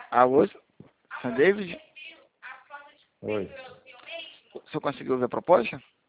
Alô, Sr. David? Oi. O senhor conseguiu ver a proposta?